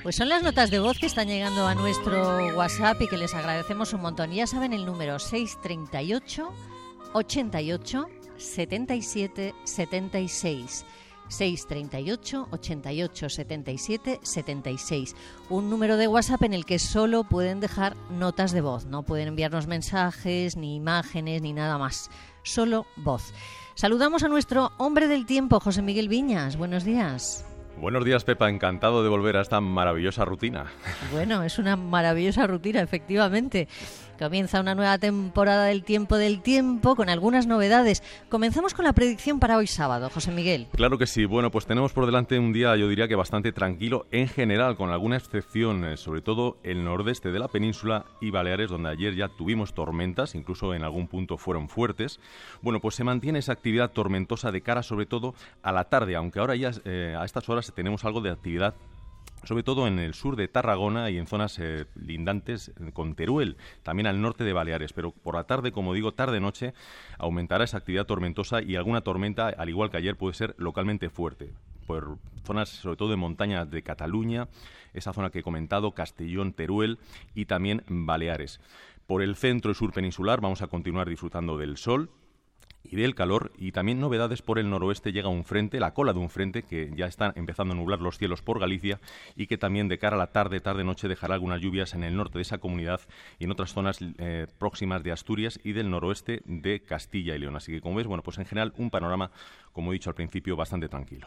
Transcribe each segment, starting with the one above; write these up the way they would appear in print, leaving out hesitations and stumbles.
Pues son las notas de voz que están llegando a nuestro WhatsApp y que les agradecemos un montón. Ya saben el número 638 88 77 76. 638 88 77 76. Un número de WhatsApp en el que solo pueden dejar notas de voz. No pueden enviarnos mensajes, ni imágenes, ni nada más. Solo voz. Saludamos a nuestro hombre del tiempo, José Miguel Viñas. Buenos días. Buenos días, Pepa. Encantado de volver a esta maravillosa rutina. Bueno, es una maravillosa rutina, efectivamente. Comienza una nueva temporada del tiempo con algunas novedades. Comenzamos con la predicción para hoy sábado, José Miguel. Claro que sí. Bueno, pues tenemos por delante un día, yo diría que bastante tranquilo en general, con alguna excepción, sobre todo el nordeste de la península y Baleares, donde ayer ya tuvimos tormentas, incluso en algún punto fueron fuertes. Bueno, pues se mantiene esa actividad tormentosa de cara sobre todo a la tarde, aunque ahora ya a estas horas tenemos algo de actividad sobre todo en el sur de Tarragona y en zonas lindantes con Teruel, también al norte de Baleares, pero por la tarde, como digo, tarde-noche, aumentará esa actividad tormentosa y alguna tormenta, al igual que ayer, puede ser localmente fuerte, por zonas sobre todo de montaña de Cataluña, esa zona que he comentado, Castellón, Teruel y también Baleares. Por el centro y sur peninsular vamos a continuar disfrutando del sol y del calor, y también novedades por el noroeste. Llega un frente, la cola de un frente que ya está empezando a nublar los cielos por Galicia y que también de cara a la tarde-noche dejará algunas lluvias en el norte de esa comunidad y en otras zonas próximas de Asturias y del noroeste de Castilla y León. Así que, como ves, bueno, pues en general un panorama, como he dicho al principio, bastante tranquilo.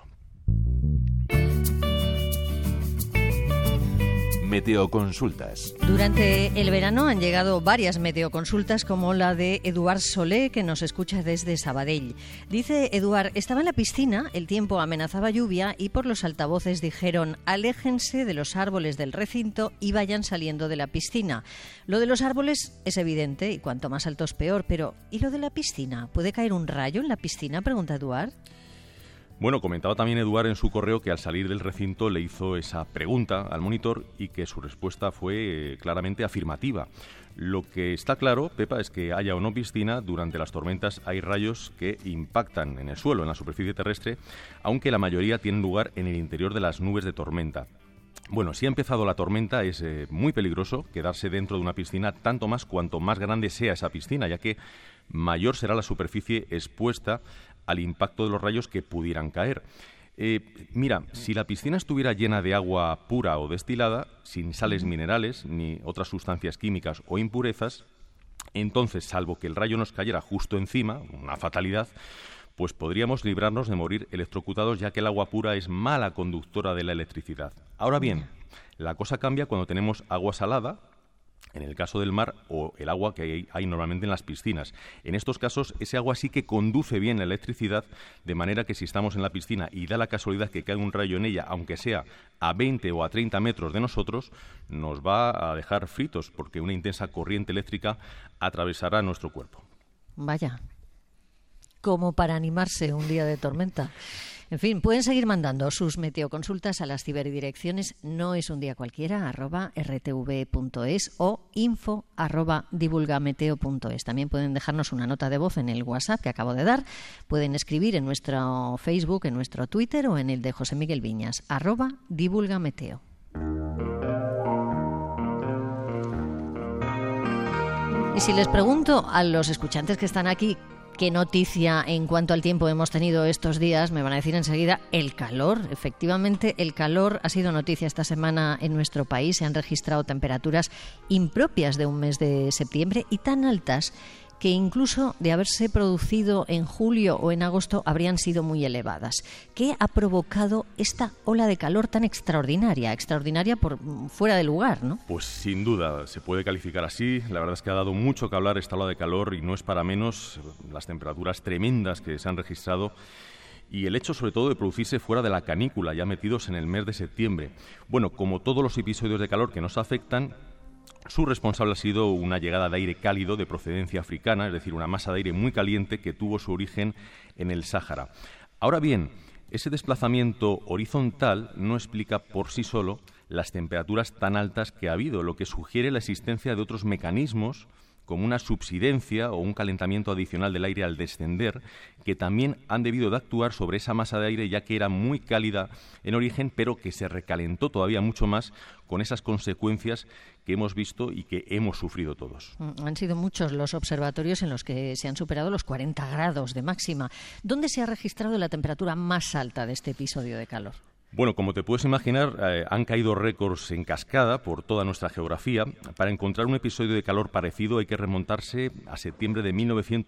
Meteoconsultas. Durante el verano han llegado varias meteoconsultas, como la de Eduard Solé, que nos escucha desde Sabadell. Dice Eduard, estaba en la piscina, el tiempo amenazaba lluvia y por los altavoces dijeron: aléjense de los árboles del recinto y vayan saliendo de la piscina. Lo de los árboles es evidente y cuanto más altos peor, pero ¿y lo de la piscina? ¿Puede caer un rayo en la piscina?, pregunta Eduard. Bueno, comentaba también Eduard en su correo que al salir del recinto le hizo esa pregunta al monitor y que su respuesta fue claramente afirmativa. Lo que está claro, Pepa, es que haya o no piscina, durante las tormentas hay rayos que impactan en el suelo, en la superficie terrestre, aunque la mayoría tienen lugar en el interior de las nubes de tormenta. Bueno, si ha empezado la tormenta es muy peligroso quedarse dentro de una piscina, tanto más cuanto más grande sea esa piscina, ya que mayor será la superficie expuesta al impacto de los rayos que pudieran caer. Mira, si la piscina estuviera llena de agua pura o destilada, sin sales minerales ni otras sustancias químicas o impurezas, entonces, salvo que el rayo nos cayera justo encima, una fatalidad, pues podríamos librarnos de morir electrocutados, ya que el agua pura es mala conductora de la electricidad. Ahora bien, la cosa cambia cuando tenemos agua salada, en el caso del mar, o el agua que hay normalmente en las piscinas. En estos casos, ese agua sí que conduce bien la electricidad, de manera que si estamos en la piscina y da la casualidad que cae un rayo en ella, aunque sea a 20 o a 30 metros de nosotros, nos va a dejar fritos, porque una intensa corriente eléctrica atravesará nuestro cuerpo. Vaya, como para animarse un día de tormenta. En fin, pueden seguir mandando sus meteoconsultas a las ciberdirecciones noesundía_cualquiera @rtv.es o info@divulgameteo.es. También pueden dejarnos una nota de voz en el WhatsApp que acabo de dar. Pueden escribir en nuestro Facebook, en nuestro Twitter o en el de José Miguel Viñas, @divulgameteo. Y si les pregunto a los escuchantes que están aquí ¿qué noticia en cuanto al tiempo hemos tenido estos días?, me van a decir enseguida el calor. Efectivamente, el calor ha sido noticia esta semana en nuestro país. Se han registrado temperaturas impropias de un mes de septiembre y tan altas que incluso de haberse producido en julio o en agosto habrían sido muy elevadas. ¿Qué ha provocado esta ola de calor tan extraordinaria? Extraordinaria por fuera de lugar, ¿no? Pues sin duda, se puede calificar así. La verdad es que ha dado mucho que hablar esta ola de calor y no es para menos las temperaturas tremendas que se han registrado y el hecho sobre todo de producirse fuera de la canícula, ya metidos en el mes de septiembre. Bueno, como todos los episodios de calor que nos afectan, su responsable ha sido una llegada de aire cálido de procedencia africana, es decir, una masa de aire muy caliente que tuvo su origen en el Sáhara. Ahora bien, ese desplazamiento horizontal no explica por sí solo las temperaturas tan altas que ha habido, lo que sugiere la existencia de otros mecanismos como una subsidencia o un calentamiento adicional del aire al descender, que también han debido de actuar sobre esa masa de aire, ya que era muy cálida en origen, pero que se recalentó todavía mucho más con esas consecuencias que hemos visto y que hemos sufrido todos. Han sido muchos los observatorios en los que se han superado los 40 grados de máxima. ¿Dónde se ha registrado la temperatura más alta de este episodio de calor? Bueno, como te puedes imaginar, han caído récords en cascada por toda nuestra geografía. Para encontrar un episodio de calor parecido hay que remontarse a septiembre de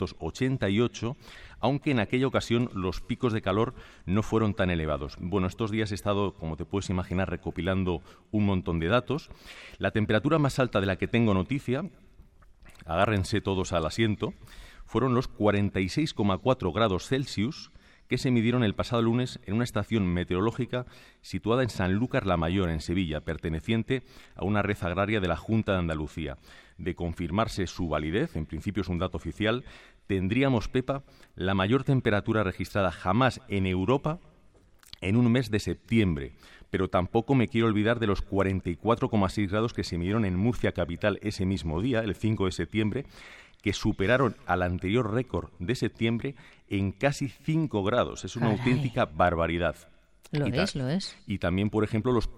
1988, aunque en aquella ocasión los picos de calor no fueron tan elevados. Bueno, estos días he estado, como te puedes imaginar, recopilando un montón de datos. La temperatura más alta de la que tengo noticia, agárrense todos al asiento, fueron los 46,4 grados Celsius, que se midieron el pasado lunes en una estación meteorológica situada en Sanlúcar la Mayor, en Sevilla, perteneciente a una red agraria de la Junta de Andalucía. De confirmarse su validez, en principio es un dato oficial, tendríamos, Pepa, la mayor temperatura registrada jamás en Europa en un mes de septiembre. Pero tampoco me quiero olvidar de los 44,6 grados que se midieron en Murcia capital ese mismo día, el 5 de septiembre, que superaron al anterior récord de septiembre en casi 5 grados. Es una auténtica barbaridad. Lo es. Y también, por ejemplo, los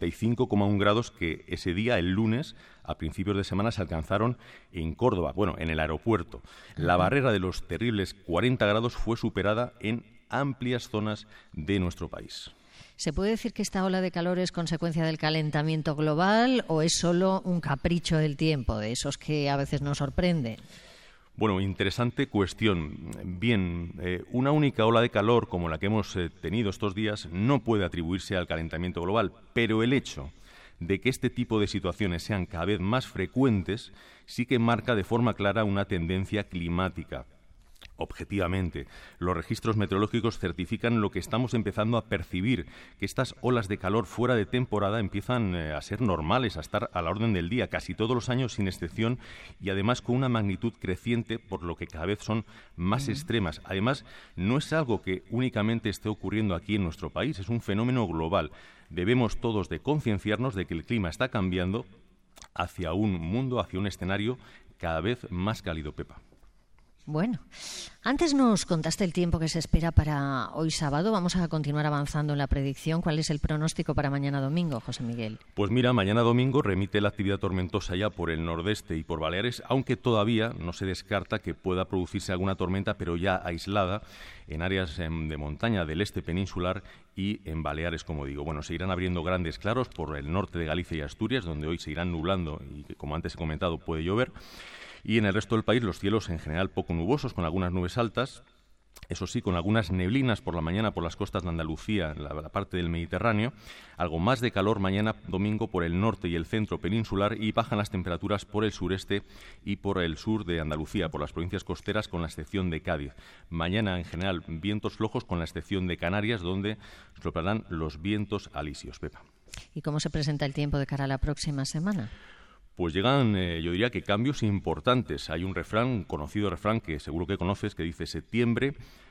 45,1 grados que ese día, el lunes, a principios de semana, se alcanzaron en Córdoba, bueno, en el aeropuerto. La barrera de los terribles 40 grados fue superada en amplias zonas de nuestro país. ¿Se puede decir que esta ola de calor es consecuencia del calentamiento global o es solo un capricho del tiempo, de esos que a veces nos sorprenden? Bueno, interesante cuestión. Bien, una única ola de calor como la que hemos tenido estos días no puede atribuirse al calentamiento global, pero el hecho de que este tipo de situaciones sean cada vez más frecuentes sí que marca de forma clara una tendencia climática. Objetivamente, los registros meteorológicos certifican lo que estamos empezando a percibir, que estas olas de calor fuera de temporada empiezan a ser normales, a estar a la orden del día, casi todos los años sin excepción, y además con una magnitud creciente, por lo que cada vez son más extremas. Además, no es algo que únicamente esté ocurriendo aquí en nuestro país, es un fenómeno global. Debemos todos de concienciarnos de que el clima está cambiando hacia un mundo, hacia un escenario cada vez más cálido, Pepa. Bueno, antes nos contaste el tiempo que se espera para hoy sábado. Vamos a continuar avanzando en la predicción. ¿Cuál es el pronóstico para mañana domingo, José Miguel? Pues mira, mañana domingo remite la actividad tormentosa ya por el nordeste y por Baleares, aunque todavía no se descarta que pueda producirse alguna tormenta, pero ya aislada en áreas de montaña del este peninsular y en Baleares, como digo. Bueno, se irán abriendo grandes claros por el norte de Galicia y Asturias, donde hoy se irán nublando y, como antes he comentado, puede llover. Y en el resto del país los cielos en general poco nubosos, con algunas nubes altas, eso sí, con algunas neblinas por la mañana por las costas de Andalucía, la parte del Mediterráneo, algo más de calor mañana domingo por el norte y el centro peninsular y bajan las temperaturas por el sureste y por el sur de Andalucía, por las provincias costeras con la excepción de Cádiz. Mañana en general vientos flojos con la excepción de Canarias, donde soplarán los vientos alisios. Pepa. ¿Y cómo se presenta el tiempo de cara a la próxima semana? Pues llegan, yo diría que cambios importantes. Hay un refrán, un conocido refrán que seguro que conoces, que dice: septiembre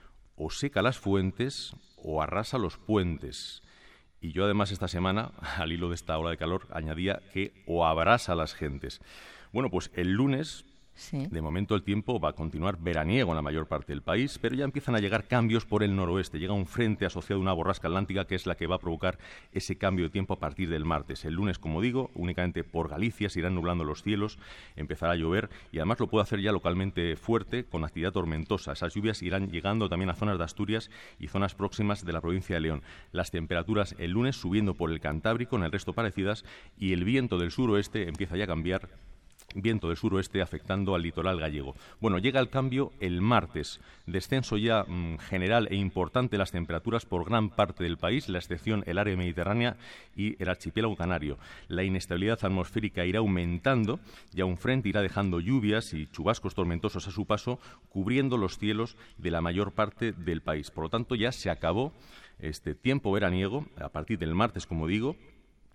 o seca las fuentes o arrasa los puentes. Y yo además esta semana, al hilo de esta ola de calor, añadía que o abrasa a las gentes. Bueno, pues el lunes... Sí. De momento el tiempo va a continuar veraniego en la mayor parte del país, pero ya empiezan a llegar cambios por el noroeste. Llega un frente asociado a una borrasca atlántica que es la que va a provocar ese cambio de tiempo a partir del martes. El lunes, como digo, únicamente por Galicia se irán nublando los cielos, empezará a llover y además lo puede hacer ya localmente fuerte con actividad tormentosa. Esas lluvias irán llegando también a zonas de Asturias y zonas próximas de la provincia de León. Las temperaturas el lunes subiendo por el Cantábrico, en el resto parecidas, y el viento del suroeste empieza ya a cambiar. Viento del suroeste afectando al litoral gallego. Bueno, llega el cambio el martes. Descenso ya general e importante de las temperaturas por gran parte del país, la excepción el área mediterránea y el archipiélago canario. La inestabilidad atmosférica irá aumentando, ya un frente irá dejando lluvias y chubascos tormentosos a su paso, cubriendo los cielos de la mayor parte del país. Por lo tanto, ya se acabó este tiempo veraniego, a partir del martes, como digo.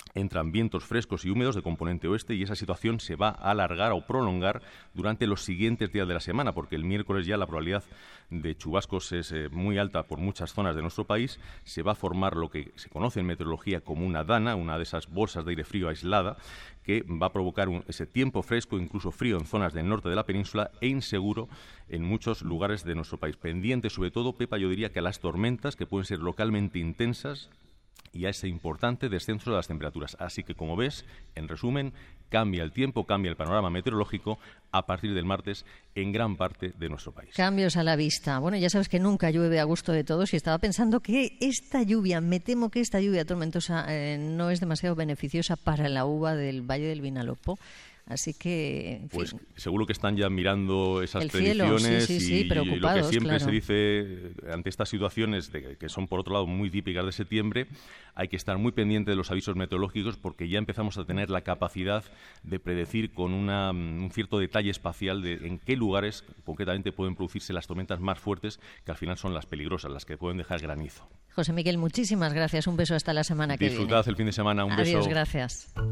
entran vientos frescos y húmedos de componente oeste y esa situación se va a alargar o prolongar durante los siguientes días de la semana, porque el miércoles ya la probabilidad de chubascos es muy alta por muchas zonas de nuestro país. Se va a formar lo que se conoce en meteorología como una dana, una de esas bolsas de aire frío aislada, que va a provocar ese tiempo fresco, incluso frío en zonas del norte de la península e inseguro en muchos lugares de nuestro país. Pendiente sobre todo, Pepa, yo diría que a las tormentas, que pueden ser localmente intensas, y a ese importante descenso de las temperaturas. Así que, como ves, en resumen, cambia el tiempo, cambia el panorama meteorológico a partir del martes en gran parte de nuestro país. Cambios a la vista. Bueno, ya sabes que nunca llueve a gusto de todos y estaba pensando que esta lluvia, me temo que esta lluvia tormentosa no es demasiado beneficiosa para la uva del Valle del Vinalopó. Así que, en fin. Pues seguro que están ya mirando esas el cielo, predicciones sí, y lo que siempre claro. se dice ante estas situaciones que son, por otro lado, muy típicas de septiembre, hay que estar muy pendiente de los avisos meteorológicos porque ya empezamos a tener la capacidad de predecir con un cierto detalle espacial de en qué lugares concretamente pueden producirse las tormentas más fuertes, que al final son las peligrosas, las que pueden dejar granizo. José Miguel, muchísimas gracias. Un beso hasta la semana que viene. Disfrutad el fin de semana. Un beso. Adiós, gracias.